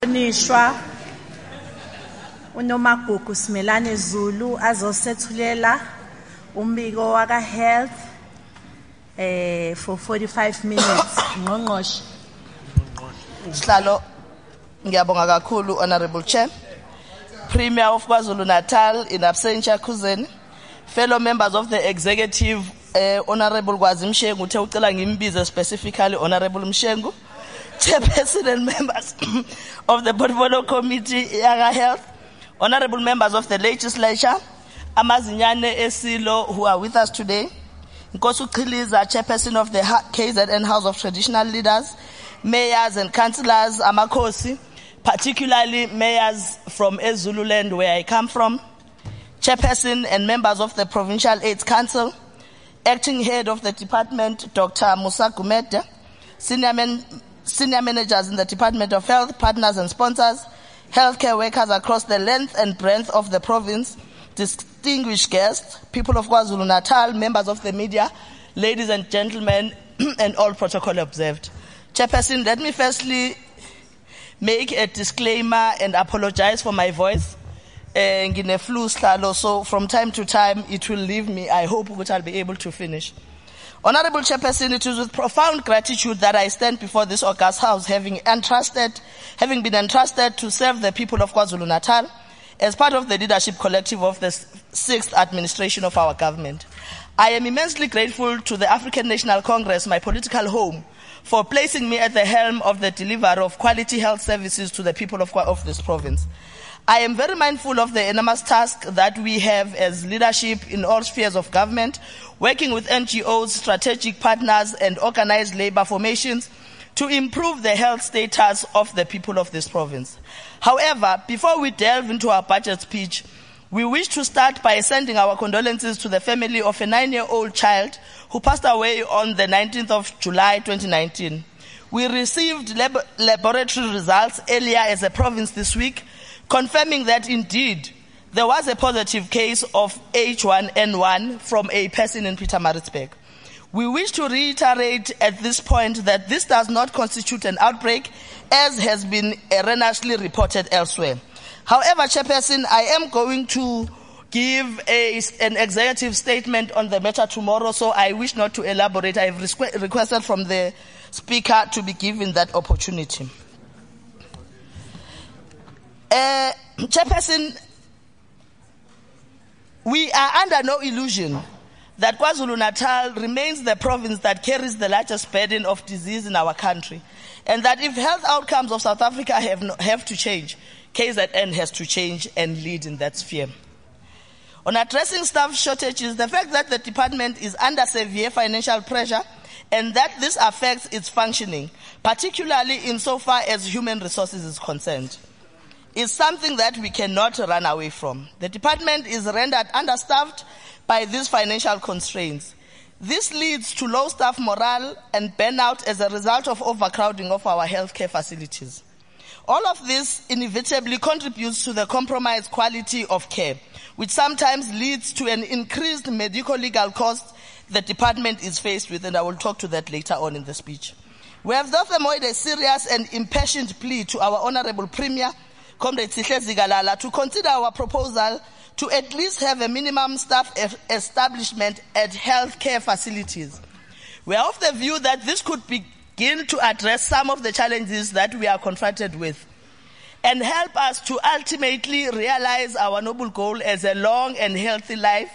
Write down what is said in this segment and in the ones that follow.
Nishwa uNomagugu Simelane Zulu azosethulela umbiko waka health for 45 minutes. Ngqongqoshe. Sihlalo ngiyabonga kakhulu Honorable Chair, Premier of KwaZulu-Natal in absentia Khuzeni, fellow members of the executive, Honorable Kwazi Mshengu, uthe ucela ngimbize specifically Honorable Mshengu, Chairperson and members of the Portfolio Committee Yaga Health, honorable members of the legislature, Amazinyane Esilo who are with us today, Nkosu Kiliza, Chairperson of the KZN House of Traditional Leaders, mayors and councillors, Amakosi, particularly mayors from Zululand where I come from, Chairperson and members of the Provincial AIDS Council, Acting Head of the Department, Dr. Musa Gumede, Senior managers in the Department of Health, partners and sponsors, healthcare workers across the length and breadth of the province, distinguished guests, people of KwaZulu-Natal, members of the media, ladies and gentlemen, and all protocol observed. Chairperson, let me firstly make a disclaimer and apologize for my voice. Ngine flu slalo, so from time to time it will leave me. I hope that I'll be able to finish. Honorable Chairperson, it is with profound gratitude that I stand before this august house having been entrusted to serve the people of KwaZulu-Natal as part of the leadership collective of the 6th administration of our government. I am immensely grateful to the African National Congress, my political home, for placing me at the helm of the delivery of quality health services to the people of this province. I am very mindful of the enormous task that we have as leadership in all spheres of government, working with NGOs, strategic partners, and organized labor formations to improve the health status of the people of this province. However, before we delve into our budget speech, we wish to start by sending our condolences to the family of a 9-year-old child who passed away on the 19th of July 2019. We received laboratory results earlier as a province this week, confirming that indeed there was a positive case of H1N1 from a person in Pietermaritzburg. We wish to reiterate at this point that this does not constitute an outbreak, as has been erroneously reported elsewhere. However, Chairperson, I am going to give an executive statement on the matter tomorrow, so I wish not to elaborate. I have requested from the Speaker to be given that opportunity. Chairperson, we are under no illusion that KwaZulu-Natal remains the province that carries the largest burden of disease in our country, and that if health outcomes of South Africa have to change, KZN has to change and lead in that sphere. On addressing staff shortages, the fact that the department is under severe financial pressure and that this affects its functioning, particularly insofar as human resources is concerned, is something that we cannot run away from. The department is rendered understaffed by these financial constraints. This leads to low staff morale and burnout as a result of overcrowding of our healthcare facilities. All of this inevitably contributes to the compromised quality of care, which sometimes leads to an increased medical legal cost the department is faced with, and I will talk to that later on in the speech. We have therefore made a serious and impassioned plea to our Honorable Premier, Comrade Sihle Zikalala, to consider our proposal to at least have a minimum staff establishment at healthcare facilities. We are of the view that this could begin to address some of the challenges that we are confronted with and help us to ultimately realize our noble goal as a long and healthy life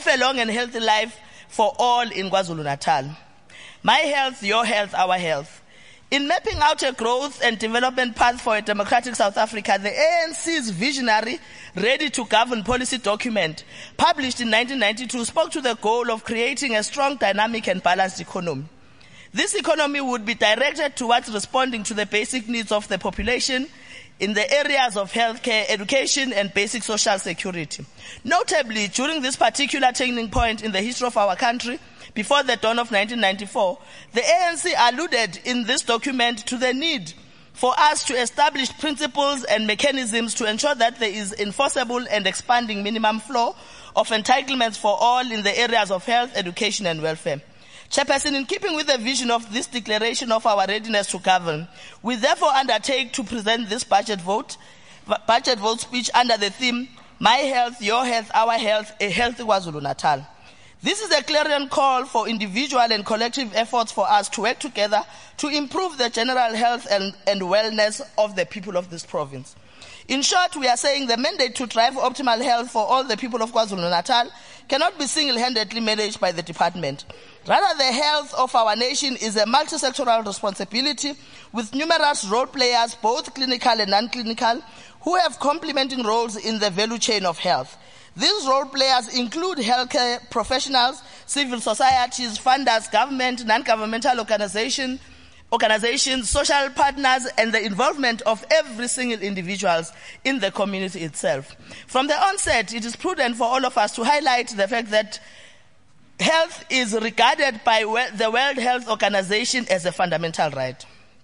for all in KwaZulu-Natal. My health, your health, our health. In mapping out a growth and development path for a democratic South Africa, the ANC's visionary, ready-to-govern policy document, published in 1992, spoke to the goal of creating a strong, dynamic and balanced economy. This economy would be directed towards responding to the basic needs of the population in the areas of healthcare, education and basic social security. Notably, during this particular turning point in the history of our country, before the dawn of 1994, the ANC alluded in this document to the need for us to establish principles and mechanisms to ensure that there is enforceable and expanding minimum flow of entitlements for all in the areas of health, education and welfare. Chairperson, in keeping with the vision of this declaration of our readiness to govern, we therefore undertake to present this budget vote speech under the theme, My Health, Your Health, Our Health, a Healthy KwaZulu-Natal. This is a clarion call for individual and collective efforts for us to work together to improve the general health and wellness of the people of this province. In short, we are saying the mandate to drive optimal health for all the people of KwaZulu-Natal cannot be single-handedly managed by the department. Rather, the health of our nation is a multi-sectoral responsibility with numerous role players, both clinical and non-clinical, who have complementing roles in the value chain of health. These role players include healthcare professionals, civil societies, funders, government, non-governmental organizations, social partners, and the involvement of every single individual in the community itself. From the onset, it is prudent for all of us to highlight the fact that health is regarded by the World Health Organization as a fundamental right.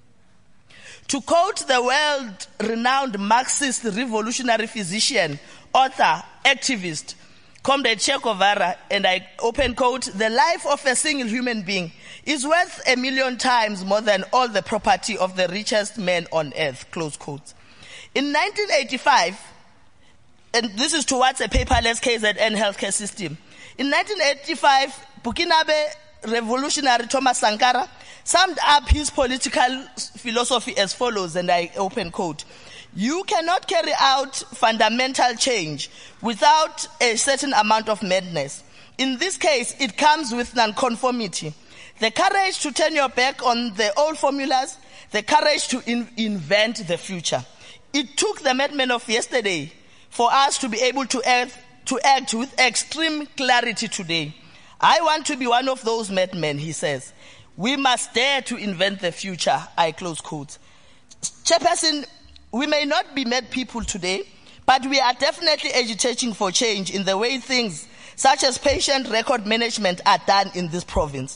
To quote the world-renowned Marxist revolutionary physician, author, activist, Comrade Che Guevara, and I open quote, the life of a single human being is worth 1,000,000 times more than all the property of the richest man on earth, close quote. In 1985, and this is towards a paperless KZN healthcare system. In 1985, Burkinabe revolutionary Thomas Sankara summed up his political philosophy as follows, and I open quote, you cannot carry out fundamental change without a certain amount of madness. In this case, it comes with nonconformity. The courage to turn your back on the old formulas, the courage to invent the future. It took the madmen of yesterday for us to be able to act with extreme clarity today. I want to be one of those madmen, he says. We must dare to invent the future, I close quote. Chairperson, we may not be mad people today, but we are definitely agitating for change in the way things such as patient record management are done in this province.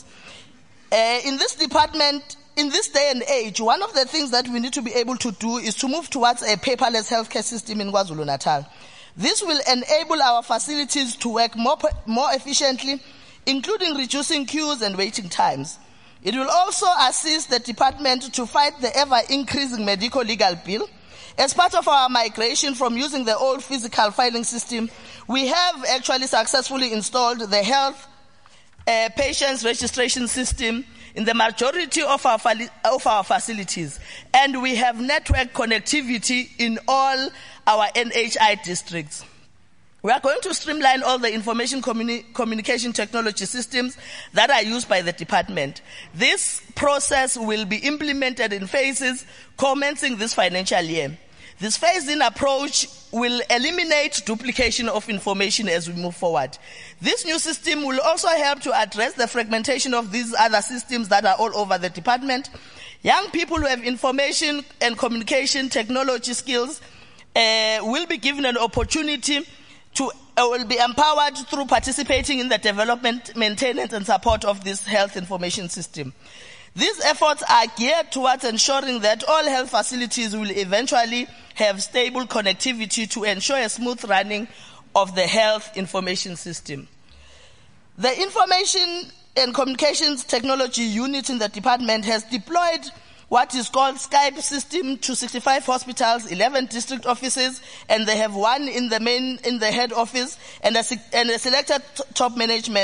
In this department, in this day and age, one of the things that we need to be able to do is to move towards a paperless healthcare system in KwaZulu-Natal. This will enable our facilities to work more efficiently, including reducing queues and waiting times. It will also assist the department to fight the ever-increasing medical legal bill. As part of our migration from using the old physical filing system, we have actually successfully installed the health patients registration system in the majority of our facilities, and we have network connectivity in all our NHI districts. We are going to streamline all the information communication technology systems that are used by the department. This process will be implemented in phases commencing this financial year. This phased-in approach will eliminate duplication of information as we move forward. This new system will also help to address the fragmentation of these other systems that are all over the department. Young people who have information and communication technology skills will be given an opportunity to will be empowered through participating in the development, maintenance, and support of this health information system. These efforts are geared towards ensuring that all health facilities will eventually have stable connectivity to ensure a smooth running of the health information system. The Information and Communications Technology Unit in the department has deployed what is called Skype system to 65 hospitals, 11 district offices, and they have one in the head office, and a selected top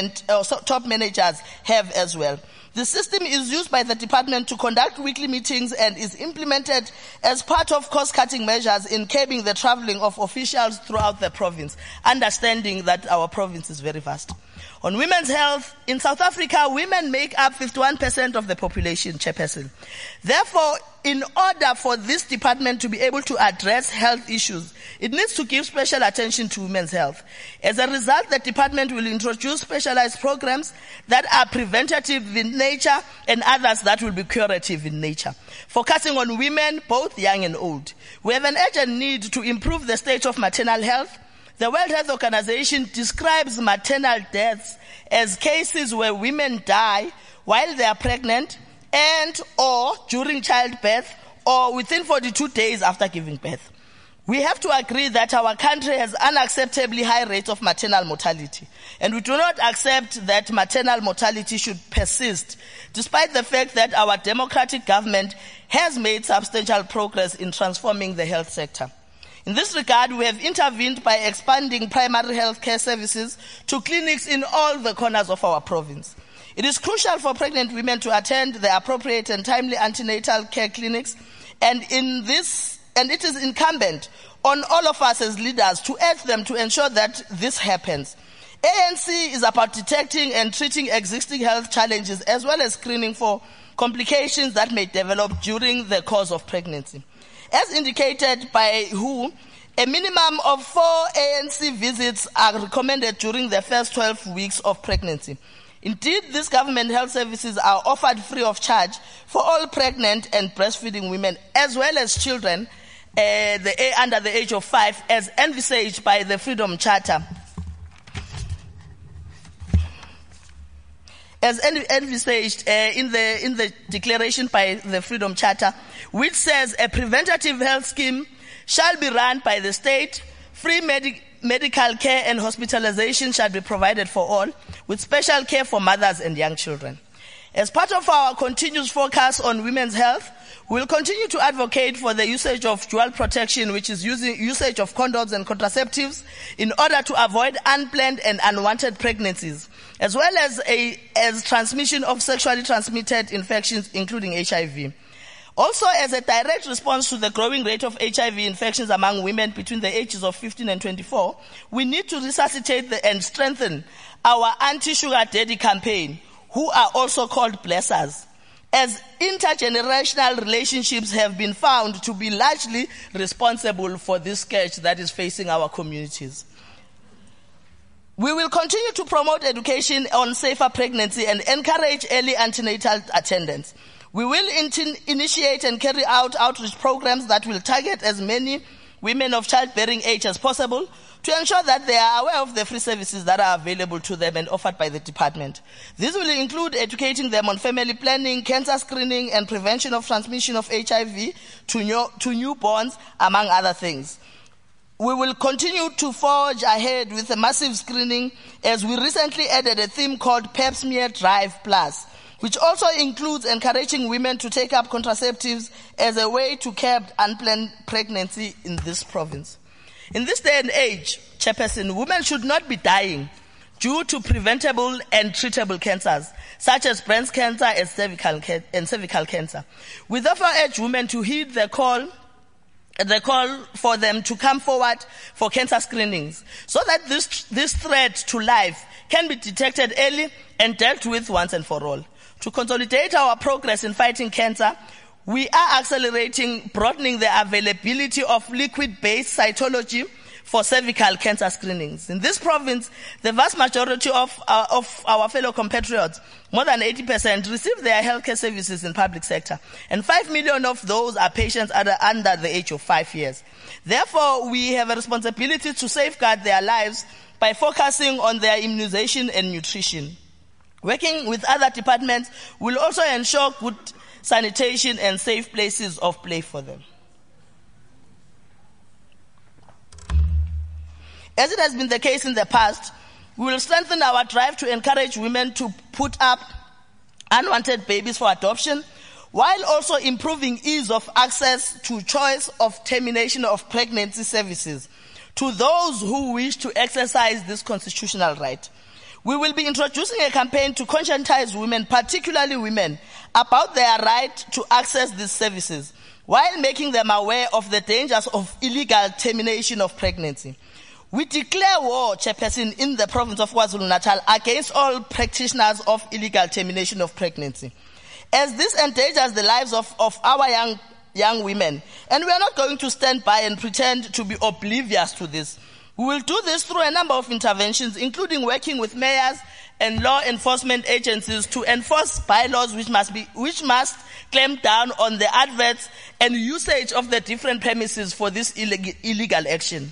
managers have as well. The system is used by the department to conduct weekly meetings and is implemented as part of cost-cutting measures in curbing the traveling of officials throughout the province, understanding that our province is very vast. On women's health, in South Africa, women make up 51% of the population, Chairperson. Therefore, in order for this department to be able to address health issues, it needs to give special attention to women's health. As a result, the department will introduce specialized programs that are preventative in nature and others that will be curative in nature, focusing on women, both young and old. We have an urgent need to improve the state of maternal health. The World Health Organization describes maternal deaths as cases where women die while they are pregnant and or during childbirth or within 42 days after giving birth. We have to agree that our country has unacceptably high rates of maternal mortality, and we do not accept that maternal mortality should persist, despite the fact that our democratic government has made substantial progress in transforming the health sector. In this regard, we have intervened by expanding primary health care services to clinics in all the corners of our province. It is crucial for pregnant women to attend the appropriate and timely antenatal care clinics, and it is incumbent on all of us as leaders to urge them to ensure that this happens. ANC is about detecting and treating existing health challenges as well as screening for complications that may develop during the course of pregnancy. As indicated by WHO, a minimum of 4 ANC visits are recommended during the first 12 weeks of pregnancy. Indeed, these government health services are offered free of charge for all pregnant and breastfeeding women, as well as children under the age of 5, as envisaged by the Freedom Charter. As envisaged in the declaration by the Freedom Charter, which says a preventative health scheme shall be run by the state, free medical care and hospitalization shall be provided for all, with special care for mothers and young children. As part of our continuous focus on women's health, we will continue to advocate for the usage of dual protection, which is usage of condoms and contraceptives, in order to avoid unplanned and unwanted pregnancies, as well as transmission of sexually transmitted infections, including HIV. Also, as a direct response to the growing rate of HIV infections among women between the ages of 15 and 24, we need to resuscitate and strengthen our anti-sugar daddy campaign, who are also called blessers, as intergenerational relationships have been found to be largely responsible for this scourge that is facing our communities. We will continue to promote education on safer pregnancy and encourage early antenatal attendance. We will initiate and carry out outreach programs that will target as many women of childbearing age as possible to ensure that they are aware of the free services that are available to them and offered by the department. This will include educating them on family planning, cancer screening, and prevention of transmission of HIV to newborns, among other things. We will continue to forge ahead with a massive screening, as we recently added a theme called Pap Smear Drive Plus, which also includes encouraging women to take up contraceptives as a way to curb unplanned pregnancy in this province. In this day and age, Chairperson, women should not be dying due to preventable and treatable cancers, such as breast cancer and cervical cancer. We therefore urge women to heed the call for them to come forward for cancer screenings, so that this threat to life can be detected early and dealt with once and for all. To consolidate our progress in fighting cancer, we are accelerating broadening the availability of liquid-based cytology for cervical cancer screenings. In this province, the vast majority of our fellow compatriots, more than 80%, receive their healthcare services in public sector, and 5 million of those are patients under the age of 5 years. Therefore, we have a responsibility to safeguard their lives by focusing on their immunization and nutrition. Working with other departments will also ensure good sanitation and safe places of play for them. As it has been the case in the past, we will strengthen our drive to encourage women to put up unwanted babies for adoption, while also improving ease of access to choice of termination of pregnancy services to those who wish to exercise this constitutional right. We will be introducing a campaign to conscientize women, particularly women, about their right to access these services, while making them aware of the dangers of illegal termination of pregnancy. We declare war, Chairperson, in the province of KwaZulu-Natal against all practitioners of illegal termination of pregnancy, as this endangers the lives of our young women. And we are not going to stand by and pretend to be oblivious to this. We will do this through a number of interventions, including working with mayors and law enforcement agencies to enforce bylaws which must clamp down on the adverts and usage of the different premises for this illegal action.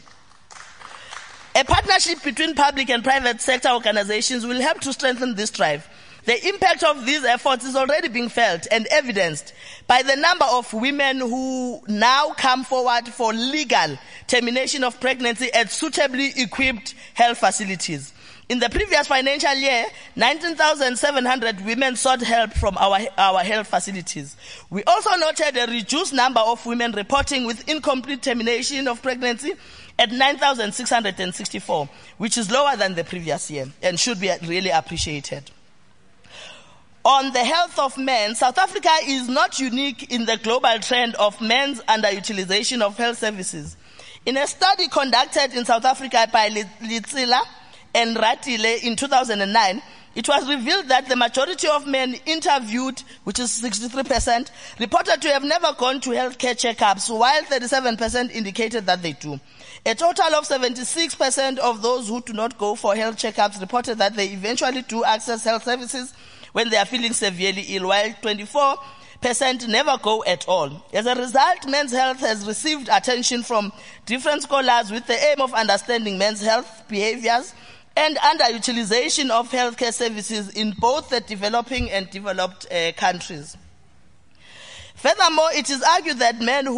A partnership between public and private sector organizations will help to strengthen this drive. The impact of these efforts is already being felt and evidenced by the number of women who now come forward for legal termination of pregnancy at suitably equipped health facilities. In the previous financial year, 19,700 women sought help from our health facilities. We also noted a reduced number of women reporting with incomplete termination of pregnancy at 9,664, which is lower than the previous year and should be really appreciated. On the health of men, South Africa is not unique in the global trend of men's underutilization of health services. In a study conducted in South Africa by Litsila and Ratile in 2009, it was revealed that the majority of men interviewed, which is 63%, reported to have never gone to healthcare checkups, while 37% indicated that they do. A total of 76% of those who do not go for health checkups reported that they eventually do access health services when they are feeling severely ill, while 24% never go at all. As a result, men's health has received attention from different scholars with the aim of understanding men's health behaviors and underutilization of healthcare services in both the developing and developed countries. Furthermore, it is argued that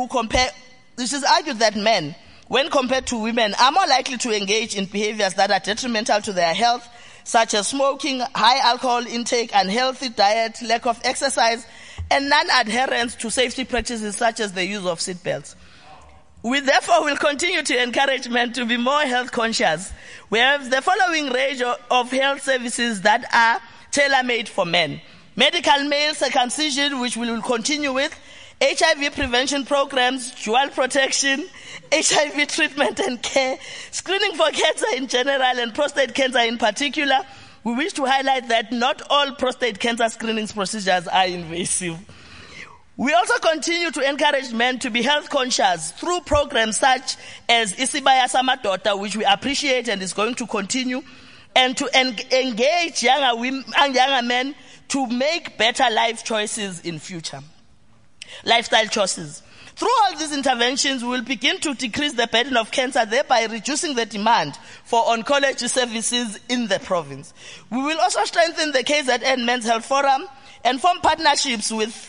men, when compared to women, are more likely to engage in behaviors that are detrimental to their health, such as smoking, high alcohol intake, unhealthy diet, lack of exercise, and non-adherence to safety practices such as the use of seatbelts. We therefore will continue to encourage men to be more health conscious. We have the following range of health services that are tailor-made for men. Medical male circumcision, which we will continue with, HIV prevention programs, dual protection, HIV treatment and care, screening for cancer in general and prostate cancer in particular. We wish to highlight that not all prostate cancer screening procedures are invasive. We also continue to encourage men to be health conscious through programs such as Isibaya Samadota, which we appreciate and is going to continue, and to engage younger men to make better life choices in future. Lifestyle choices. Through all these interventions, we will begin to decrease the burden of cancer, thereby reducing the demand for oncology services in the province. We will also strengthen the KZN Men's Health Forum and form partnerships with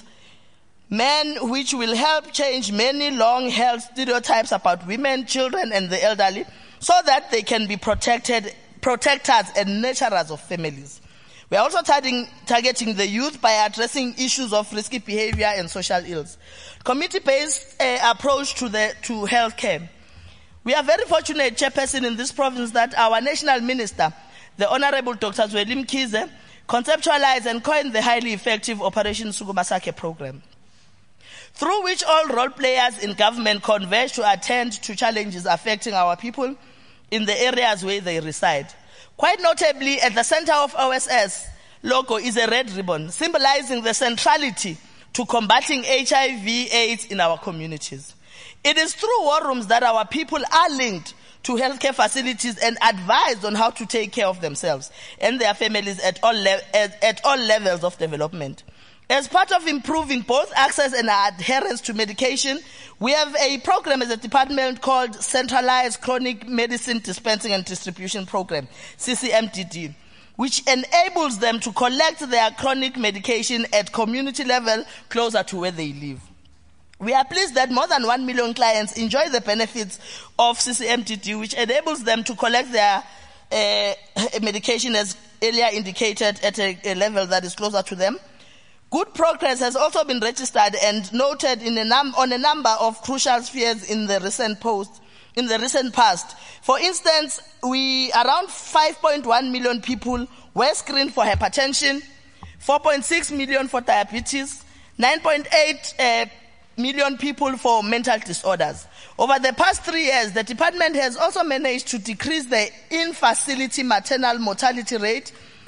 men which will help change many long-held stereotypes about women, children, and the elderly so that they can be protectors and nurturers of families. We are also targeting the youth by addressing issues of risky behavior and social ills. Community-based approach to healthcare. We are very fortunate, Chairperson, in this province that our National Minister, the Honorable Dr. Zweli Mkhize, conceptualized and coined the highly effective Operation Sukuma Sakhe program, through which all role players in government converge to attend to challenges affecting our people in the areas where they reside. Quite notably, at the center of OSS logo is a red ribbon, symbolizing the centrality to combating HIV/AIDS in our communities. It is through war rooms that our people are linked to healthcare facilities and advised on how to take care of themselves and their families at all levels of development. As part of improving both access and adherence to medication, we have a program as a department called Centralized Chronic Medicine Dispensing and Distribution Program, CCMDD, which enables them to collect their chronic medication at community level closer to where they live. We are pleased that more than 1 million clients enjoy the benefits of CCMDD, which enables them to collect their medication as earlier indicated at a level that is closer to them. Good progress has also been registered and noted on a number of crucial spheres in the recent past. For instance, around 5.1 million people were screened for hypertension, 4.6 million for diabetes, 9.8 million people for mental disorders. Over the past 3 years, the department has also managed to decrease the in-facility maternal mortality rate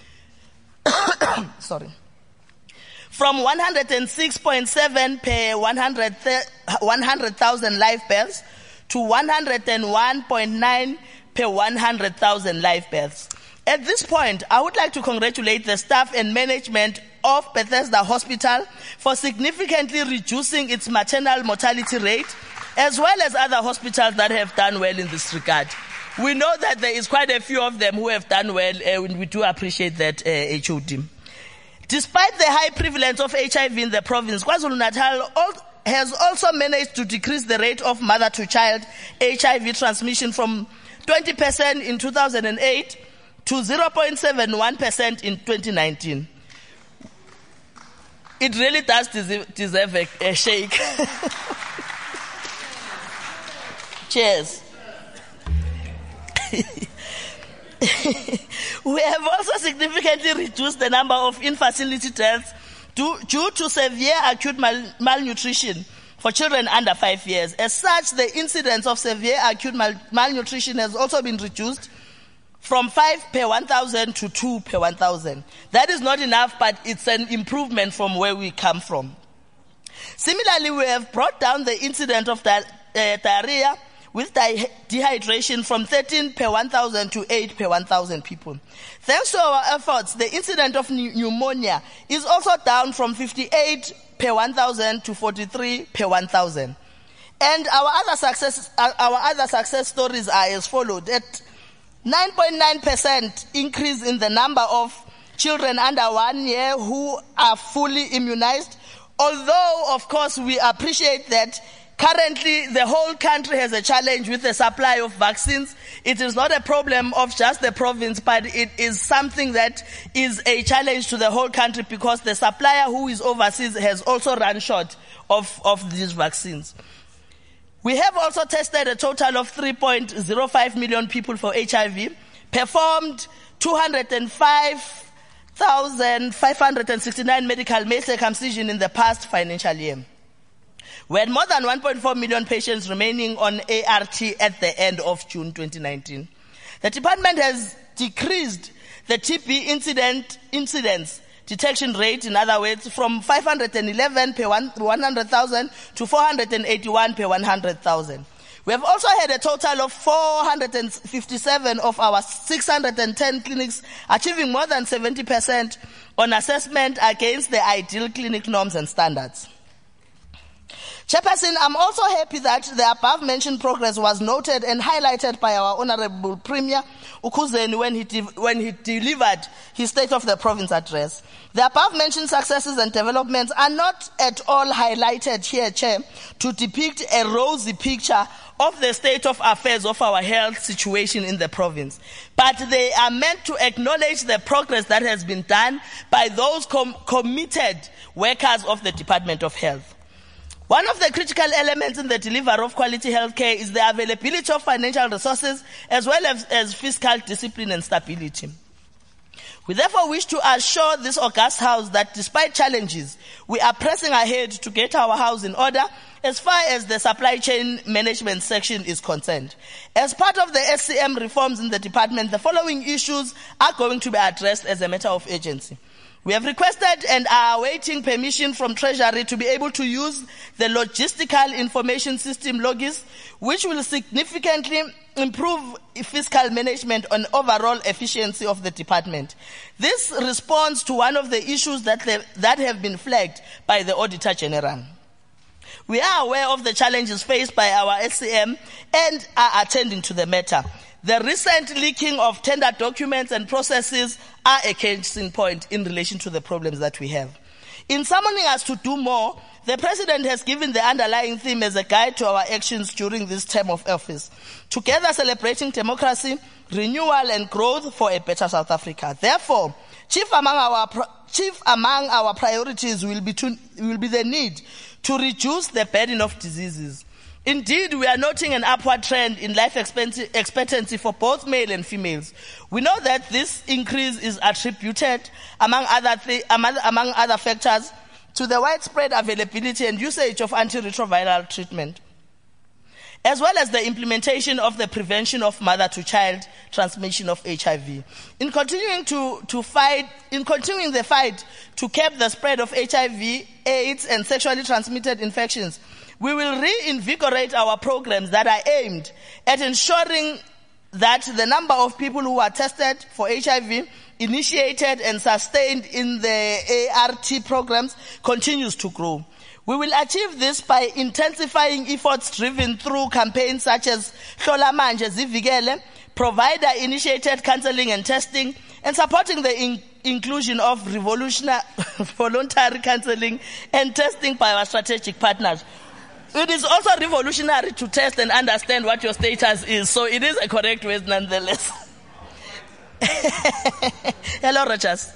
from 106.7 per 100,000 live births to 101.9 per 100,000 live births. At this point, I would like to congratulate the staff and management of Bethesda Hospital for significantly reducing its maternal mortality rate, as well as other hospitals that have done well in this regard. We know that there is quite a few of them who have done well, and we do appreciate that, HOD. Despite the high prevalence of HIV in the province, KwaZulu-Natal has also managed to decrease the rate of mother-to-child HIV transmission from 20% in 2008 to 0.71% in 2019. It really does deserve a shake. Cheers. We have also significantly reduced the number of in-facility deaths due to severe acute malnutrition for children under 5 years. As such, the incidence of severe acute malnutrition has also been reduced from 5 per 1,000 to 2 per 1,000. That is not enough, but it's an improvement from where we come from. Similarly, we have brought down the incidence of diarrhea with dehydration from 13 per 1,000 to 8 per 1,000 people. Thanks to our efforts, the incidence of pneumonia is also down from 58 per 1,000 to 43 per 1,000. And our other success stories are as followed. At 9.9% increase in the number of children under 1 year who are fully immunized. Although, of course, we appreciate that currently the whole country has a challenge with the supply of vaccines. It is not a problem of just the province, but it is something that is a challenge to the whole country because the supplier who is overseas has also run short of these vaccines. We have also tested a total of 3.05 million people for HIV, performed 205,569 medical mass circumcision in the past financial year. We had more than 1.4 million patients remaining on ART at the end of June 2019. The department has decreased the TB incidence detection rate, in other words, from 511 per 100,000 to 481 per 100,000. We have also had a total of 457 of our 610 clinics achieving more than 70% on assessment against the ideal clinic norms and standards. Chairperson, I'm also happy that the above-mentioned progress was noted and highlighted by our Honorable Premier Ukuzeni when he delivered his State of the Province address. The above-mentioned successes and developments are not at all highlighted here, Chair, to depict a rosy picture of the state of affairs of our health situation in the province, but they are meant to acknowledge the progress that has been done by those committed workers of the Department of Health. One of the critical elements in the delivery of quality healthcare is the availability of financial resources as well as fiscal discipline and stability. We therefore wish to assure this august House that despite challenges, we are pressing ahead to get our house in order as far as the supply chain management section is concerned. As part of the SCM reforms in the department, the following issues are going to be addressed as a matter of urgency. We have requested and are awaiting permission from Treasury to be able to use the logistical information system LOGIS, which will significantly improve fiscal management and overall efficiency of the department. This responds to one of the issues that have been flagged by the Auditor General. We are aware of the challenges faced by our SCM and are attending to the matter. The recent leaking of tender documents and processes are a case in point in relation to the problems that we have. In summoning us to do more, the President has given the underlying theme as a guide to our actions during this term of office. Together celebrating democracy, renewal and growth for a better South Africa. Therefore, chief among our priorities will be the need to reduce the burden of diseases. Indeed, we are noting an upward trend in life expectancy for both male and females. We know that this increase is attributed, among other factors, to the widespread availability and usage of antiretroviral treatment, as well as the implementation of the prevention of mother-to-child transmission of HIV. In continuing the fight to curb the spread of HIV, AIDS, and sexually transmitted infections, we will reinvigorate our programs that are aimed at ensuring that the number of people who are tested for HIV, initiated and sustained in the ART programs continues to grow. We will achieve this by intensifying efforts driven through campaigns such as Hlola Manje Zivikele, provider-initiated counseling and testing, and supporting the inclusion of voluntary counseling and testing by our strategic partners. It is also revolutionary to test and understand what your status is, so it is a correct word nonetheless. Hello, Rogers.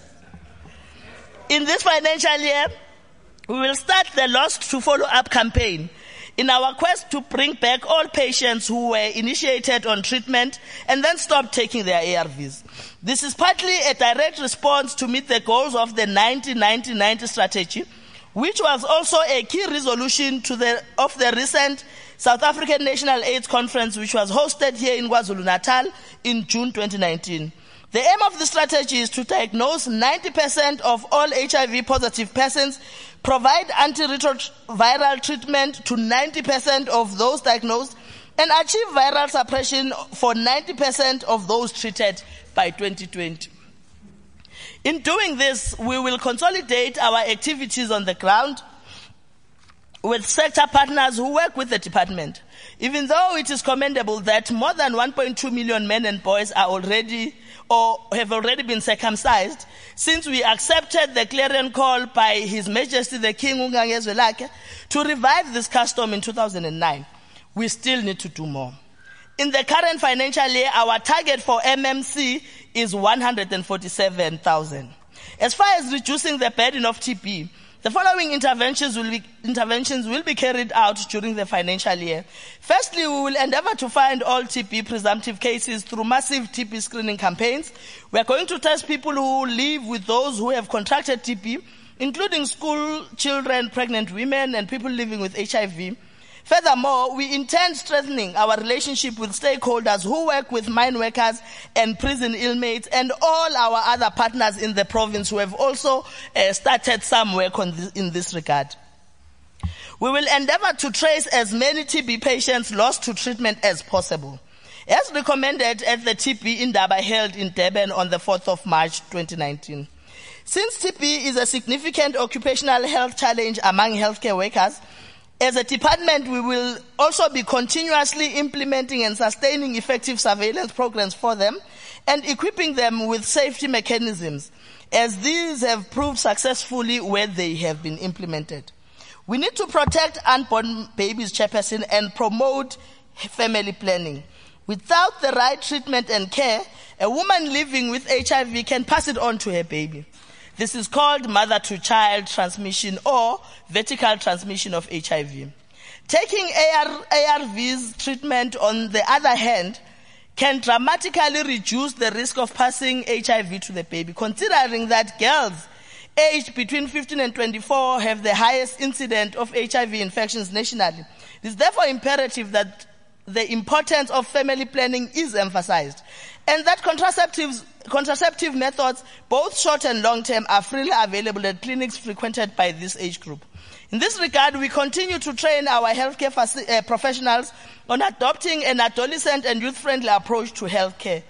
In this financial year, we will start the Lost to Follow Up campaign in our quest to bring back all patients who were initiated on treatment and then stopped taking their ARVs. This is partly a direct response to meet the goals of the 90-90-90 strategy, which was also a key resolution of the recent South African National AIDS Conference, which was hosted here in KwaZulu-Natal in June 2019. The aim of the strategy is to diagnose 90% of all HIV-positive persons, provide antiretroviral treatment to 90% of those diagnosed, and achieve viral suppression for 90% of those treated by 2020. In doing this, we will consolidate our activities on the ground with sector partners who work with the department. Even though it is commendable that more than 1.2 million men and boys are already or have already been circumcised, since we accepted the clarion call by His Majesty the King Ungangezwelake to revive this custom in 2009, we still need to do more. In the current financial year, our target for MMC is 147,000. As far as reducing the burden of TB, the following interventions will be carried out during the financial year. Firstly, we will endeavor to find all TB presumptive cases through massive TB screening campaigns. We are going to test people who live with those who have contracted TB, including school children, pregnant women, and people living with HIV. Furthermore, we intend strengthening our relationship with stakeholders who work with mine workers and prison inmates and all our other partners in the province who have also started some work in this regard. We will endeavor to trace as many TB patients lost to treatment as possible, as recommended at the TB Indaba held in Durban on the 4th of March 2019. Since TB is a significant occupational health challenge among healthcare workers, as a department, we will also be continuously implementing and sustaining effective surveillance programs for them and equipping them with safety mechanisms, as these have proved successfully where they have been implemented. We need to protect unborn babies, Chairperson, and promote family planning. Without the right treatment and care, a woman living with HIV can pass it on to her baby. This is called mother-to-child transmission or vertical transmission of HIV. Taking ARVs treatment, on the other hand, can dramatically reduce the risk of passing HIV to the baby, considering that girls aged between 15 and 24 have the highest incidence of HIV infections nationally. It is therefore imperative that the importance of family planning is emphasized, and that contraceptive methods, both short and long term, are freely available at clinics frequented by this age group. In this regard, we continue to train our healthcare professionals on adopting an adolescent and youth-friendly approach to healthcare.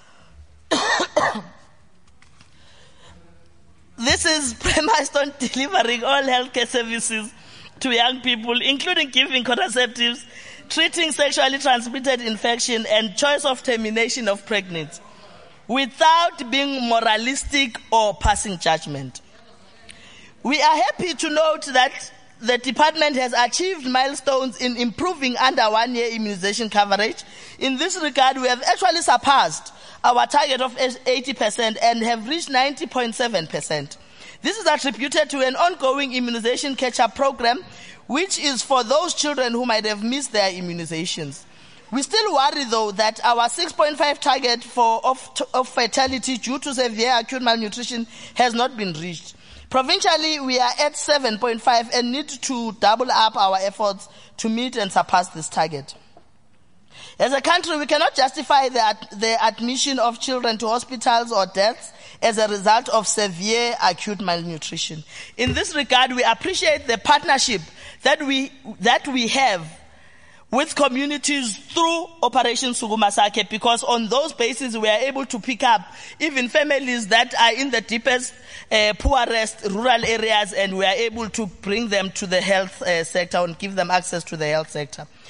This is premised on delivering all healthcare services to young people, including giving contraceptives, treating sexually transmitted infection, and choice of termination of pregnancy, without being moralistic or passing judgment. We are happy to note that the department has achieved milestones in improving under 1 year immunization coverage. In this regard, we have actually surpassed our target of 80% and have reached 90.7%. This is attributed to an ongoing immunization catch-up program, which is for those children who might have missed their immunizations. We still worry, though, that our 6.5 target of fatality due to severe acute malnutrition has not been reached. Provincially, we are at 7.5 and need to double up our efforts to meet and surpass this target. As a country, we cannot justify the admission of children to hospitals or deaths as a result of severe acute malnutrition. In this regard, we appreciate the partnership that we have with communities through Operation Sugumasake, because on those bases we are able to pick up even families that are in the deepest, poorest rural areas, and we are able to bring them to the health sector and give them access to the health sector.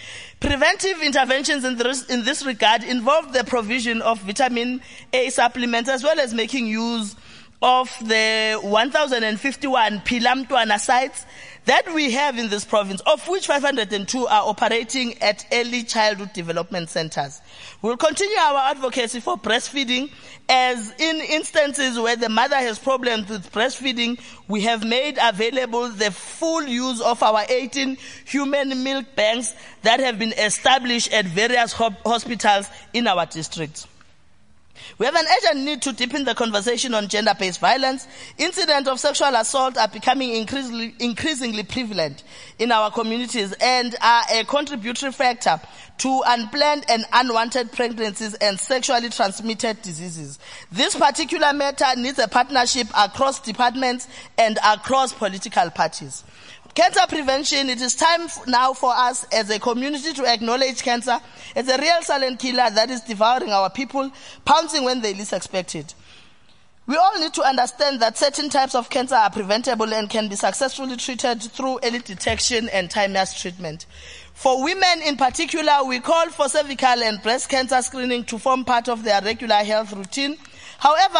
Preventive interventions in this regard involve the provision of vitamin A supplements as well as making use of the 1,051 Phila Mntwana sites that we have in this province, of which 502 are operating at early childhood development centers. We'll continue our advocacy for breastfeeding, as in instances where the mother has problems with breastfeeding, we have made available the full use of our 18 human milk banks that have been established at various hospitals in our districts. We have an urgent need to deepen the conversation on gender-based violence. Incidents of sexual assault are becoming increasingly prevalent in our communities and are a contributory factor to unplanned and unwanted pregnancies and sexually transmitted diseases. This particular matter needs a partnership across departments and across political parties. Cancer prevention, it is time now for us as a community to acknowledge cancer as a real silent killer that is devouring our people, pouncing when they least expect it. We all need to understand that certain types of cancer are preventable and can be successfully treated through early detection and time-based treatment. For women in particular, we call for cervical and breast cancer screening to form part of their regular health routine. However,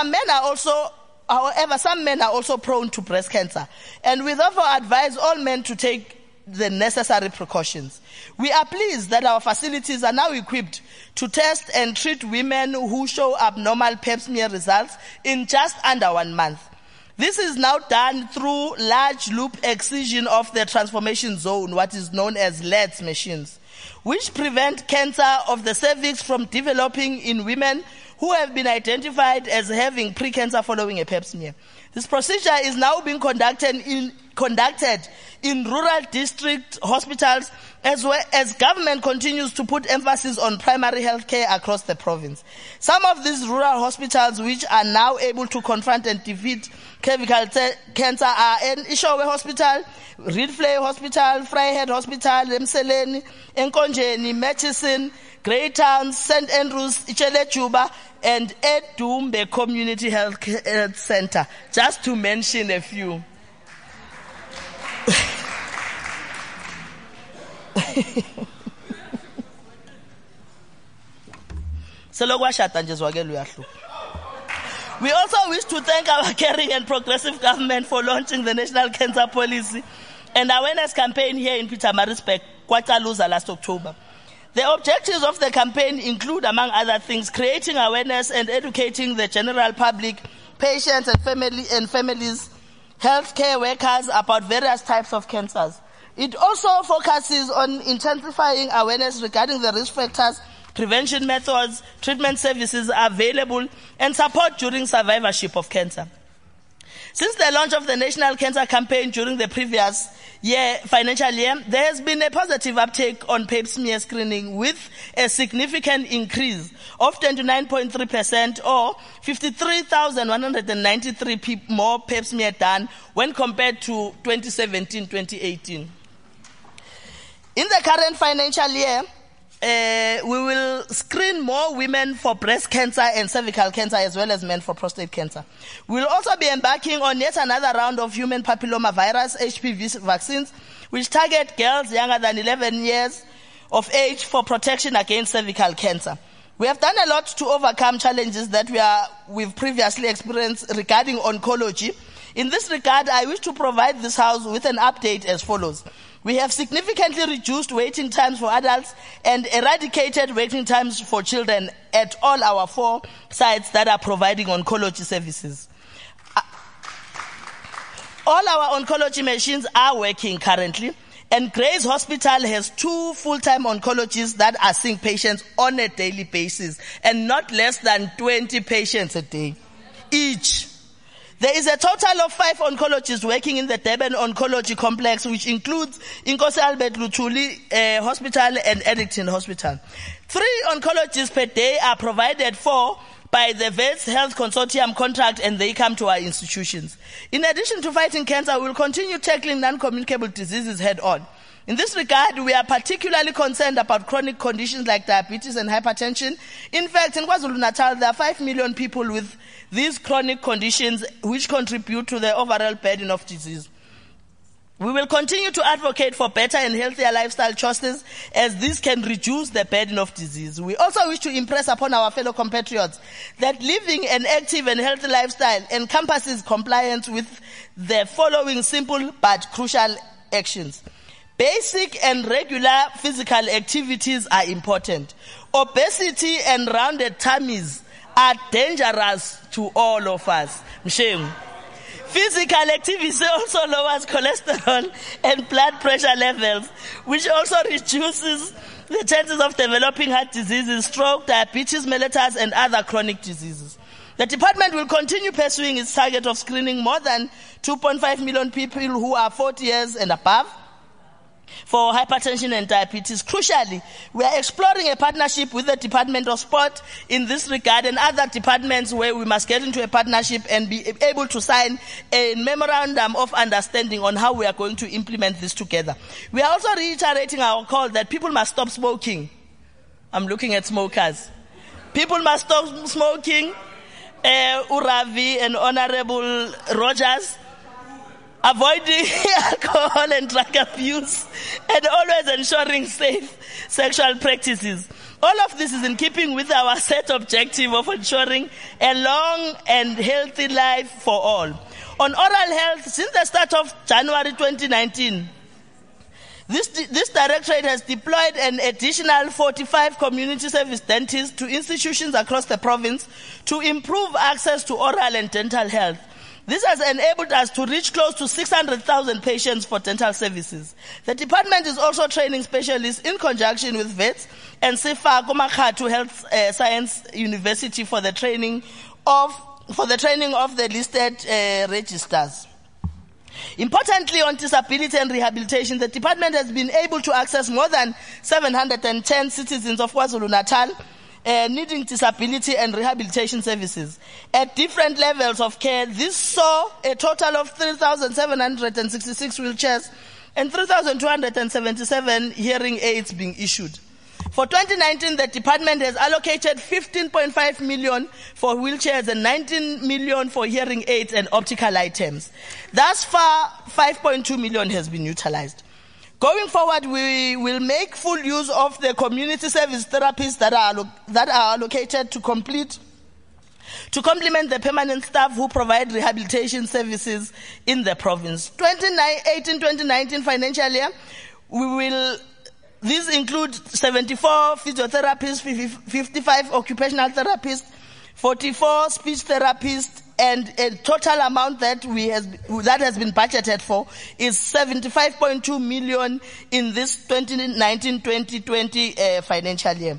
some men are also prone to breast cancer, and we therefore advise all men to take the necessary precautions. We are pleased that our facilities are now equipped to test and treat women who show abnormal pap smear results in just under 1 month. This is now done through large loop excision of the transformation zone, what is known as LEDS machines, which prevent cancer of the cervix from developing in women who have been identified as having pre-cancer following a pap smear. This procedure is now being conducted in rural district hospitals, as well as government continues to put emphasis on primary health care across the province. Some of these rural hospitals which are now able to confront and defeat cervical cancer are Ishowe Hospital, Reedflay Hospital, Vryheid Hospital, Emseleni, Enkonjeni, Murchison, Greytown, St. Andrews, Ichele Juba, and Edumbe Community Health Center, just to mention a few. We also wish to thank our caring and progressive government for launching the National Cancer Policy and Awareness Campaign here in Pietermaritzburg, KwaXaluza, last October. The objectives of the campaign include, among other things, creating awareness and educating the general public, patients and families, healthcare workers about various types of cancers. It also focuses on intensifying awareness regarding the risk factors, prevention methods, treatment services available, and support during survivorship of cancer. Since the launch of the National Cancer Campaign during the previous financial year, there has been a positive uptake on pap smear screening with a significant increase of 29.3% or 53,193 more pap smear done when compared to 2017-2018. In the current financial year, we will screen more women for breast cancer and cervical cancer as well as men for prostate cancer. We will also be embarking on yet another round of human papillomavirus HPV vaccines, which target girls younger than 11 years of age for protection against cervical cancer. We have done a lot to overcome challenges that we've previously experienced regarding oncology. In this regard, I wish to provide this House with an update as follows. We have significantly reduced waiting times for adults and eradicated waiting times for children at all our 4 sites that are providing oncology services. All our oncology machines are working currently, and Grace Hospital has 2 full-time oncologists that are seeing patients on a daily basis, and not less than 20 patients a day each. There is a total of 5 oncologists working in the Durban Oncology Complex, which includes Inkosi Albert Luthuli Hospital and Eddington Hospital. 3 oncologists per day are provided for by the Vets Health Consortium contract, and they come to our institutions. In addition to fighting cancer, we will continue tackling non-communicable diseases head-on. In this regard, we are particularly concerned about chronic conditions like diabetes and hypertension. In fact, in KwaZulu-Natal, there are 5 million people with these chronic conditions which contribute to the overall burden of disease. We will continue to advocate for better and healthier lifestyle choices, as this can reduce the burden of disease. We also wish to impress upon our fellow compatriots that living an active and healthy lifestyle encompasses compliance with the following simple but crucial actions. Basic and regular physical activities are important. Obesity and rounded tummies are dangerous to all of us. Msheng. Physical activity also lowers cholesterol and blood pressure levels, which also reduces the chances of developing heart diseases, stroke, diabetes mellitus, and other chronic diseases. The department will continue pursuing its target of screening more than 2.5 million people who are 40 years and above for hypertension and diabetes. Crucially, we are exploring a partnership with the Department of Sport in this regard and other departments where we must get into a partnership and be able to sign a memorandum of understanding on how we are going to implement this together. We are also reiterating our call that people must stop smoking. I'm looking at smokers. People must stop smoking. Uravi and Honorable Rogers, avoiding alcohol and drug abuse, and always ensuring safe sexual practices. All of this is in keeping with our set objective of ensuring a long and healthy life for all. On oral health, since the start of January 2019, this directorate has deployed an additional 45 community service dentists to institutions across the province to improve access to oral and dental health. This has enabled us to reach close to 600,000 patients for dental services. The department is also training specialists in conjunction with vets and SIFA Komakhatu Health Science University for the training of the listed registers. Importantly, on disability and rehabilitation, the department has been able to access more than 710 citizens of KwaZulu-Natal needing disability and rehabilitation services at different levels of care. This saw a total of 3,766 wheelchairs and 3,277 hearing aids being issued. For 2019, the department has allocated 15.5 million for wheelchairs and 19 million for hearing aids and optical items. Thus far, 5.2 million has been utilized. Going forward, we will make full use of the community service therapists that are allocated to complement the permanent staff who provide rehabilitation services in the province. 2018-2019 financial year, these include 74 physiotherapists, 55 occupational therapists, 44 speech therapists, and a total amount that has been budgeted for is 75.2 million in this 2019-2020 financial year.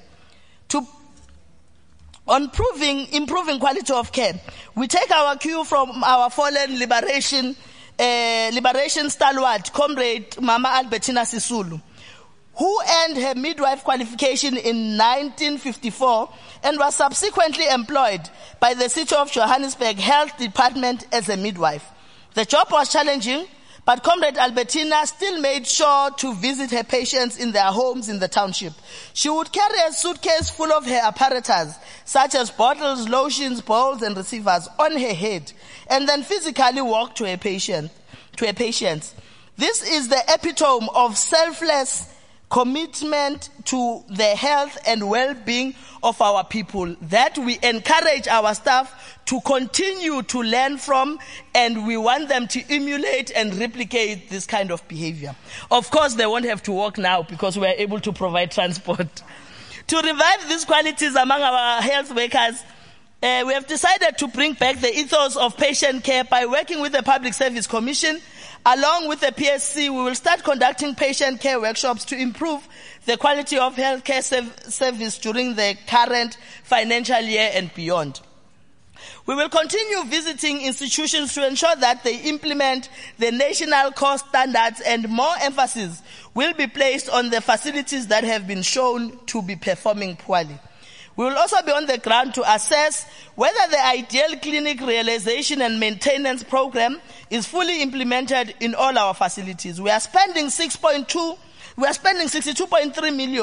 On improving quality of care, we take our cue from our fallen liberation stalwart, Comrade Mama Albertina Sisulu, who earned her midwife qualification in 1954 and was subsequently employed by the City of Johannesburg Health Department as a midwife. The job was challenging, but Comrade Albertina still made sure to visit her patients in their homes in the township. She would carry a suitcase full of her apparatus, such as bottles, lotions, bowls, and receivers, on her head, and then physically walk to a patient. This is the epitome of selfless commitment to the health and well-being of our people that we encourage our staff to continue to learn from, and we want them to emulate and replicate this kind of behavior. Of course, they won't have to walk now because we are able to provide transport. To revive these qualities among our health workers, we have decided to bring back the ethos of patient care by working with the Public Service Commission. Along with the PSC, we will start conducting patient care workshops to improve the quality of healthcare service during the current financial year and beyond. We will continue visiting institutions to ensure that they implement the national cost standards, and more emphasis will be placed on the facilities that have been shown to be performing poorly. We will also be on the ground to assess whether the ideal clinic realization and maintenance program is fully implemented in all our facilities. We are spending 62.3 million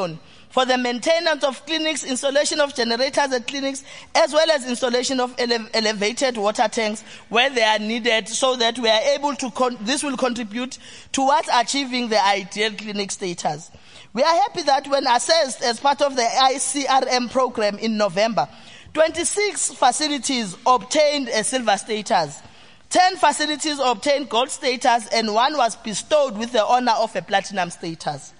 for the maintenance of clinics, installation of generators at clinics, as well as installation of elevated water tanks where they are needed, so that we are able to, this will contribute towards achieving the ideal clinic status. We are happy that when assessed as part of the ICRM program in November, 26 facilities obtained a silver status. 10 facilities obtained gold status, and 1 was bestowed with the honor of a platinum status.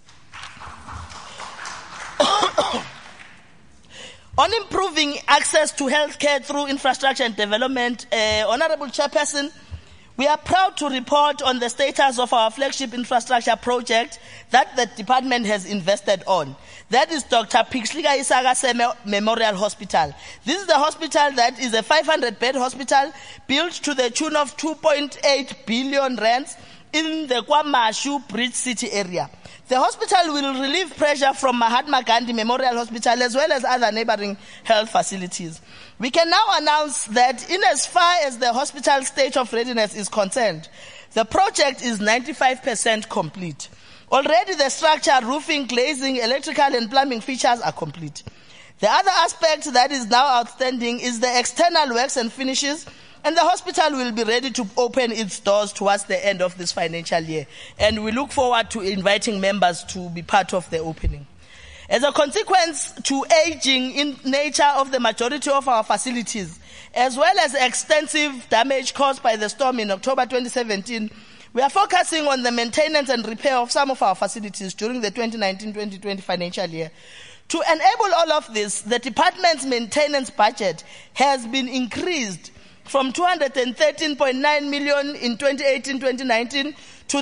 On improving access to healthcare through infrastructure and development, Honorable Chairperson, we are proud to report on the status of our flagship infrastructure project that the department has invested on. That is Dr. Pixlika Isaka Memorial Hospital. This is the hospital that is a 500-bed hospital built to the tune of 2.8 billion rands in the KwaMashu Bridge City area. The hospital will relieve pressure from Mahatma Gandhi Memorial Hospital as well as other neighboring health facilities. We can now announce that in as far as the hospital state of readiness is concerned, the project is 95% complete. Already the structure, roofing, glazing, electrical and plumbing features are complete. The other aspect that is now outstanding is the external works and finishes, and the hospital will be ready to open its doors towards the end of this financial year. And we look forward to inviting members to be part of the opening. As a consequence to aging in nature of the majority of our facilities, as well as extensive damage caused by the storm in October 2017, we are focusing on the maintenance and repair of some of our facilities during the 2019-2020 financial year. To enable all of this, the department's maintenance budget has been increased from 213.9 million in 2018-2019 to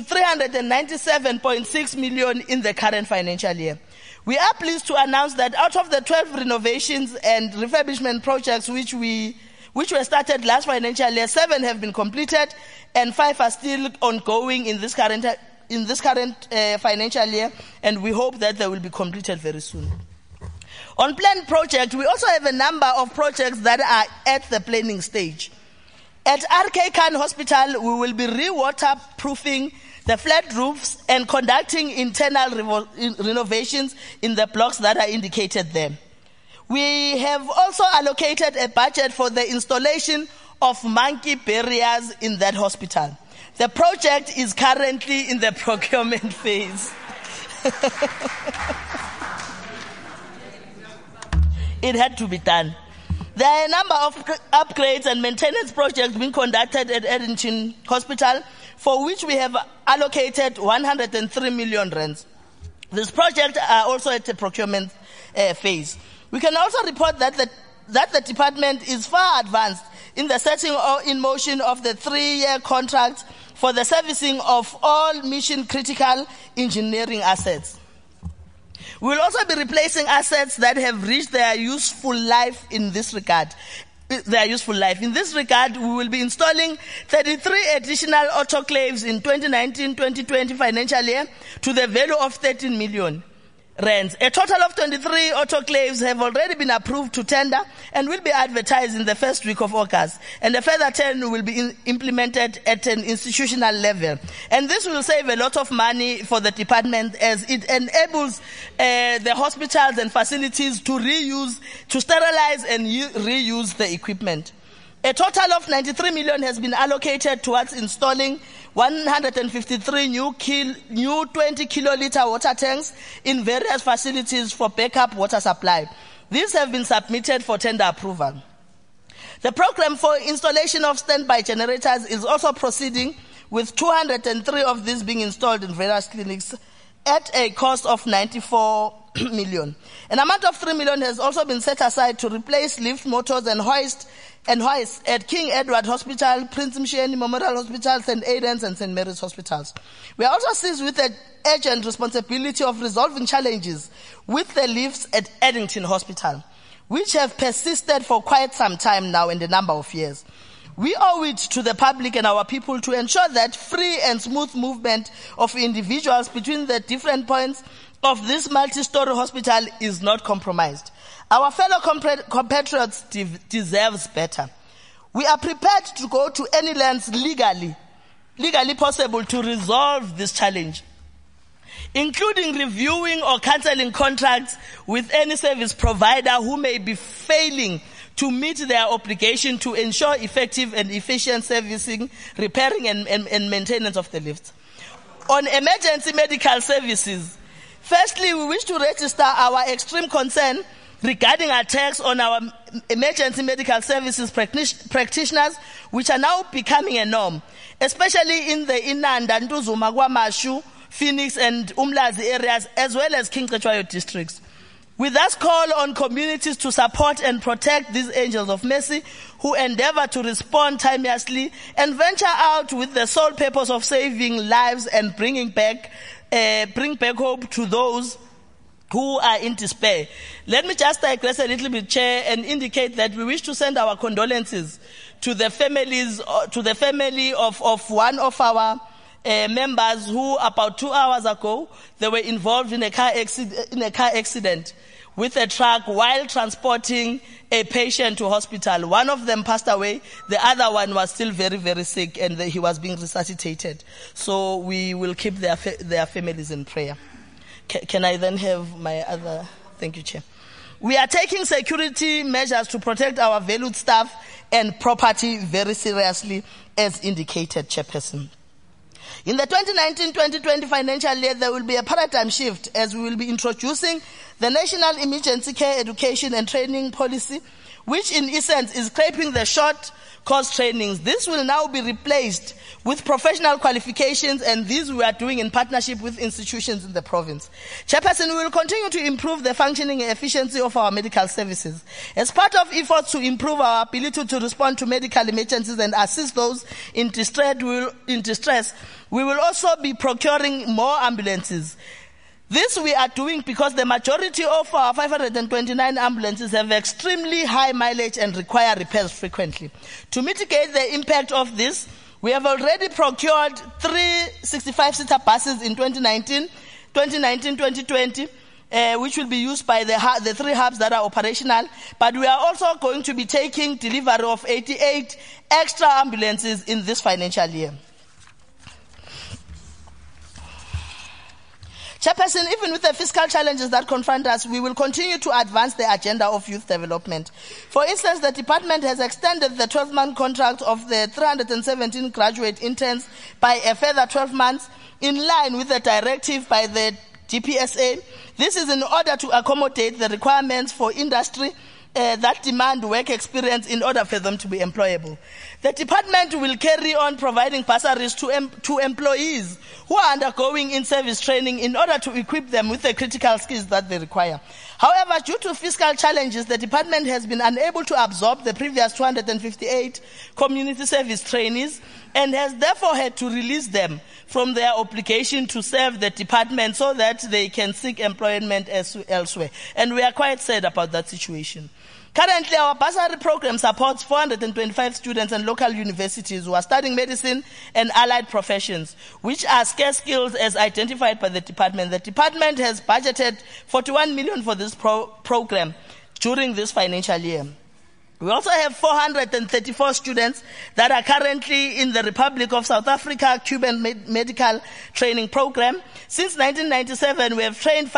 397.6 million in the current financial year. We are pleased to announce that out of the 12 renovations and refurbishment projects which were started last financial year, 7 have been completed and 5 are still ongoing in this current financial year, and we hope that they will be completed very soon. On planned project, we also have a number of projects that are at the planning stage. At RK Khan Hospital, we will be re-waterproofing the flat roofs and conducting internal renovations in the blocks that are indicated there. We have also allocated a budget for the installation of monkey barriers in that hospital. The project is currently in the procurement phase. It had to be done. There are a number of upgrades and maintenance projects being conducted at Eddington Hospital, for which we have allocated 103 million rands. These projects are also at the procurement phase. We can also report that the department is far advanced in the setting in motion of the 3-year contract for the servicing of all mission-critical engineering assets. We will also be replacing assets that have reached their useful life in this regard. In this regard, we will be installing 33 additional autoclaves in 2019-2020 financial year to the value of 13 million rands. A total of 23 autoclaves have already been approved to tender and will be advertised in the first week of August. And a further 10 will be implemented at an institutional level. And this will save a lot of money for the department, as it enables the hospitals and facilities to sterilize and reuse the equipment. A total of 93 million has been allocated towards installing 153 new 20 kiloliter water tanks in various facilities for backup water supply. These have been submitted for tender approval. The program for installation of standby generators is also proceeding, with 203 of these being installed in various clinics at a cost of 94 million. An amount of 3 million has also been set aside to replace lift motors and hoists at King Edward Hospital, Prince Msheni Memorial Hospital, St. Aidan's and St. Mary's Hospitals. We are also seized with the urgent responsibility of resolving challenges with the lifts at Eddington Hospital, which have persisted for quite some time now in a number of years. We owe it to the public and our people to ensure that free and smooth movement of individuals between the different points of this multi-story hospital is not compromised. Our fellow compatriots deserves better. We are prepared to go to any lengths legally possible to resolve this challenge. including reviewing or cancelling contracts with any service provider who may be failing to meet their obligation to ensure effective and efficient servicing, repairing and maintenance of the lifts. On emergency medical services, firstly, we wish to register our extreme concern regarding attacks on our emergency medical services practitioners, which are now becoming a norm, especially in the Inanda, Ntuzuma, KwaMashu, Phoenix and Umlazi areas, as well as King Cetshwayo districts. We thus call on communities to support and protect these angels of mercy who endeavor to respond timeously and venture out with the sole purpose of saving lives and bring back hope to those who are in despair. Let me just digress a little bit, Chair, and indicate that we wish to send our condolences to the family of one of our members who about 2 hours ago, they were involved in a car accident with a truck while transporting a patient to hospital. One of them passed away. The other one was still very, very sick and he was being resuscitated. So we will keep their families in prayer. Can I then have my other? Thank you, Chair. We are taking security measures to protect our valued staff and property very seriously, as indicated, Chairperson. In the 2019-2020 financial year, there will be a paradigm shift as we will be introducing the National Emergency Care Education and Training Policy, which in essence is scrapping the short course trainings. This will now be replaced with professional qualifications, and these we are doing in partnership with institutions in the province. Chairperson, we will continue to improve the functioning and efficiency of our medical services. As part of efforts to improve our ability to respond to medical emergencies and assist those in distress, we will also be procuring more ambulances. This we are doing because the majority of our 529 ambulances have extremely high mileage and require repairs frequently. To mitigate the impact of this, we have already procured 3 65-seater buses in 2019-2020, which will be used by the 3 hubs that are operational. But we are also going to be taking delivery of 88 extra ambulances in this financial year. Chairperson, even with the fiscal challenges that confront us, we will continue to advance the agenda of youth development. For instance, the department has extended the 12-month contract of the 317 graduate interns by a further 12 months in line with the directive by the DPSA. This is in order to accommodate the requirements for industry that demand work experience in order for them to be employable. The department will carry on providing bursaries to employees who are undergoing in-service training in order to equip them with the critical skills that they require. However, due to fiscal challenges, the department has been unable to absorb the previous 258 community service trainees and has therefore had to release them from their obligation to serve the department so that they can seek employment elsewhere. And we are quite sad about that situation. Currently, our bursary program supports 425 students and local universities who are studying medicine and allied professions, which are scarce skills as identified by the department. The department has budgeted 41 million for this program during this financial year. We also have 434 students that are currently in the Republic of South Africa Cuban medical training program. Since 1997, we have trained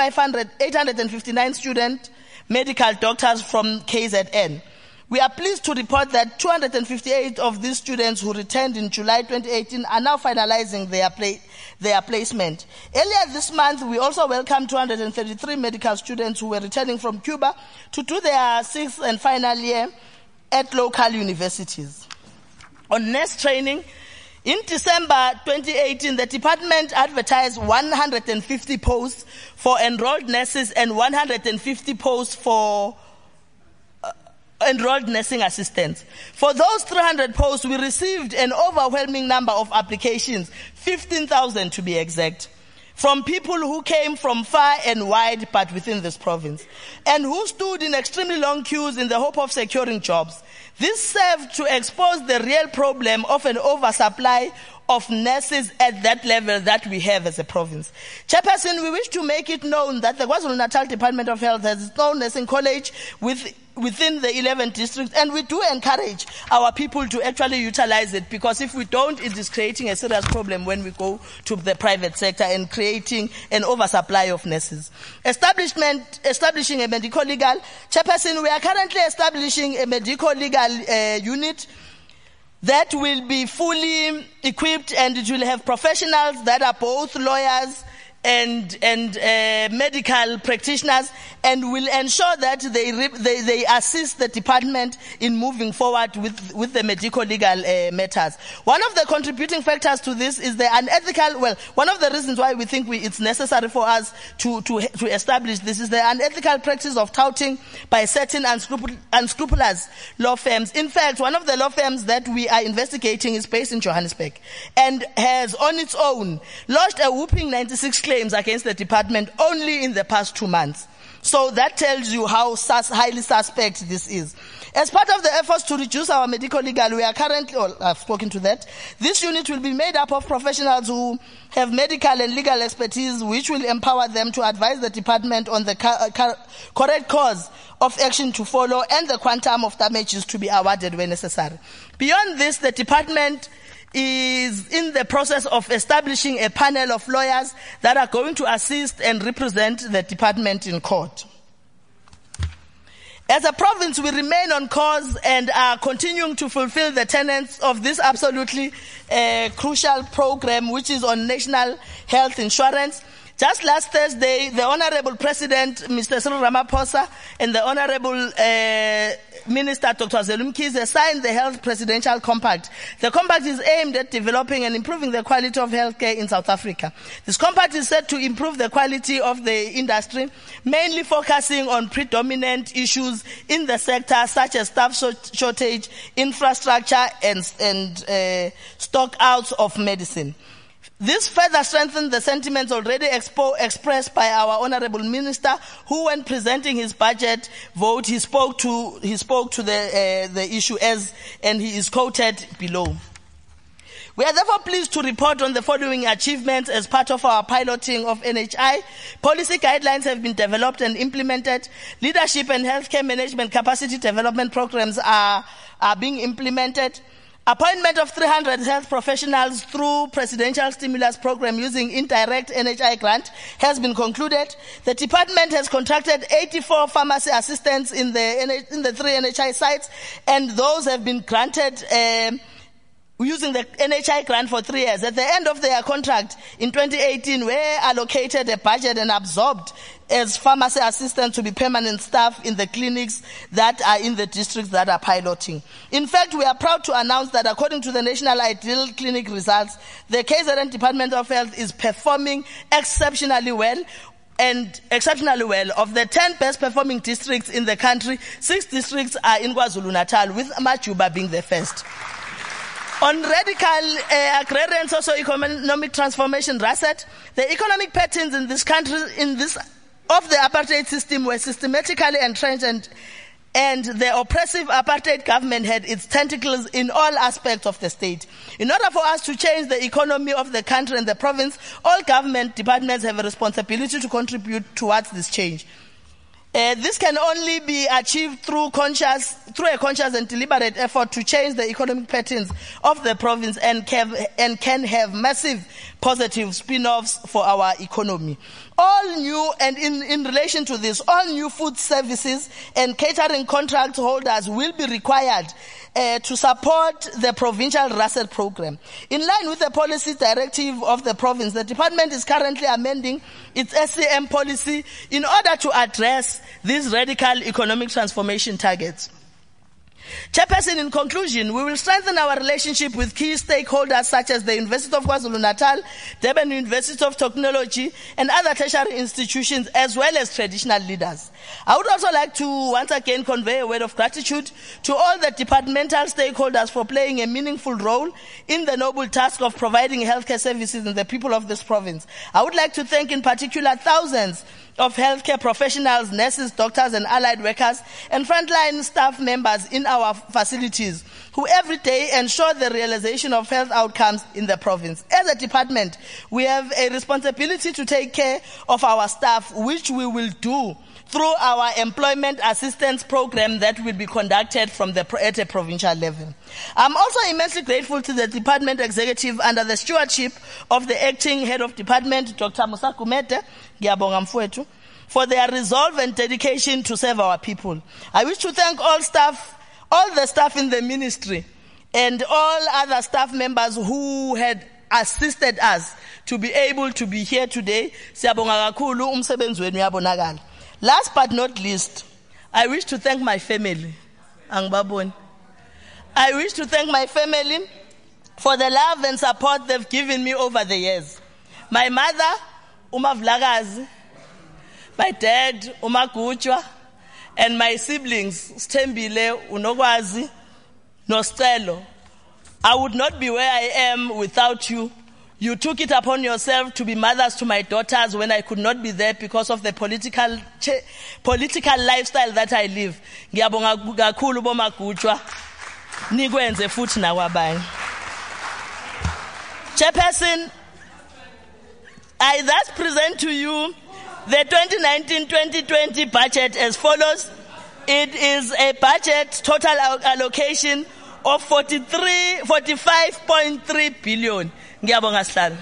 859 student medical doctors from KZN. We are pleased to report that 258 of these students who returned in July 2018 are now finalizing their placement. Earlier this month, we also welcomed 233 medical students who were returning from Cuba to do their 6th and final year at local universities. On nurse training, in December 2018, the department advertised 150 posts for enrolled nurses and 150 posts for enrolled nursing assistants. For those 300 posts, we received an overwhelming number of applications, 15,000 to be exact, from people who came from far and wide but within this province, and who stood in extremely long queues in the hope of securing jobs. This served to expose the real problem of an oversupply of nurses at that level that we have as a province. Chairperson, we wish to make it known that the KwaZulu-Natal Department of Health has its own nursing college within the 11 districts, and we do encourage our people to actually utilize it, because if we don't, it is creating a serious problem when we go to the private sector and creating an oversupply of nurses. Establishing a medico-legal. Chairperson, we are currently establishing a medico-legal unit that will be fully equipped, and it will have professionals that are both lawyers and medical practitioners, and will ensure that they assist the department in moving forward with the medical legal matters. One of the contributing factors to this is the unethical, one of the reasons why we think it's necessary for us to establish this is the unethical practice of touting by certain unscrupulous law firms. In fact, one of the law firms that we are investigating is based in Johannesburg and has on its own lodged a whopping 96 claims against the department only in the past 2 months. So that tells you how highly suspect this is. As part of the efforts to reduce our medical legal, we are currently, I've spoken to that, this unit will be made up of professionals who have medical and legal expertise, which will empower them to advise the department on the correct course of action to follow and the quantum of damages to be awarded when necessary. Beyond this, the department is in the process of establishing a panel of lawyers that are going to assist and represent the department in court. As a province, we remain on course and are continuing to fulfill the tenets of this absolutely crucial program, which is on national health insurance. Just last Thursday, the Honorable President, Mr. Cyril Ramaphosa, and the Honorable Minister, Dr. Zweli Mkhize, signed the Health Presidential Compact. The compact is aimed at developing and improving the quality of healthcare in South Africa. This compact is set to improve the quality of the industry, mainly focusing on predominant issues in the sector, such as staff shortage, infrastructure, and stock outs of medicine. This further strengthens the sentiments already expressed by our Honorable Minister, who, when presenting his budget vote, he spoke to the issue and he is quoted below. We are therefore pleased to report on the following achievements as part of our piloting of NHI. Policy guidelines have been developed and implemented. Leadership and healthcare management capacity development programs are being implemented. Appointment of 300 health professionals through presidential stimulus program using indirect NHI grant has been concluded. The department has contracted 84 pharmacy assistants in the 3 NHI sites, and those have been granted using the NHI grant for 3 years. At the end of their contract in 2018, we allocated a budget and absorbed as pharmacy assistants to be permanent staff in the clinics that are in the districts that are piloting. In fact, we are proud to announce that according to the National Ideal Clinic results, the KZN Department of Health is performing exceptionally well. Of the 10 best performing districts in the country, 6 districts are in KwaZulu-Natal, with Majuba being the first. On radical agrarian socio-economic transformation, RASET, the economic patterns in this country of the apartheid system were systematically entrenched, and the oppressive apartheid government had its tentacles in all aspects of the state. In order for us to change the economy of the country and the province, all government departments have a responsibility to contribute towards this change. This can only be achieved through a conscious and deliberate effort to change the economic patterns of the province and can have massive positive spin-offs for our economy. All new, and in relation to this, all new food services and catering contract holders will be required to support the provincial RASET program. In line with the policy directive of the province, the department is currently amending its SCM policy in order to address these radical economic transformation targets. Chairperson, in conclusion, we will strengthen our relationship with key stakeholders such as the University of KwaZulu-Natal, Durban University of Technology, and other tertiary institutions, as well as traditional leaders. I would also like to once again convey a word of gratitude to all the departmental stakeholders for playing a meaningful role in the noble task of providing healthcare services in the people of this province. I would like to thank in particular thousands of healthcare professionals, nurses, doctors, and allied workers, and frontline staff members in our facilities, who every day ensure the realization of health outcomes in the province. As a department, we have a responsibility to take care of our staff, which we will do through our employment assistance program that will be conducted at a provincial level. I'm also immensely grateful to the department executive under the stewardship of the acting head of department, Dr. Musa Kumete, ngiyabonga mfowethu, for their resolve and dedication to serve our people. I wish to thank all the staff in the ministry and all other staff members who had assisted us to be able to be here today. Siyabonga kakhulu, umsebenzi wenu uyabonakala. Last but not least, I wish to thank my family. Angibaboni. I wish to thank my family for the love and support they've given me over the years. My mother, Uma Vlagazi, my dad, Uma Gutshwa, and my siblings, Stembile, Unogwazi, Nostelo. I would not be where I am without you. You took it upon yourself to be mothers to my daughters when I could not be there because of the political lifestyle that I live. Ngiyabonga kakhulu boMagutshwa. Nikwenze futhi nakwabanye. Chairperson, I thus present to you the 2019-2020 budget as follows. It is a budget total allocation of 45.3 billion. Ngiyabonga sihlalo.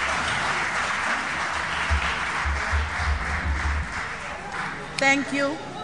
Thank you.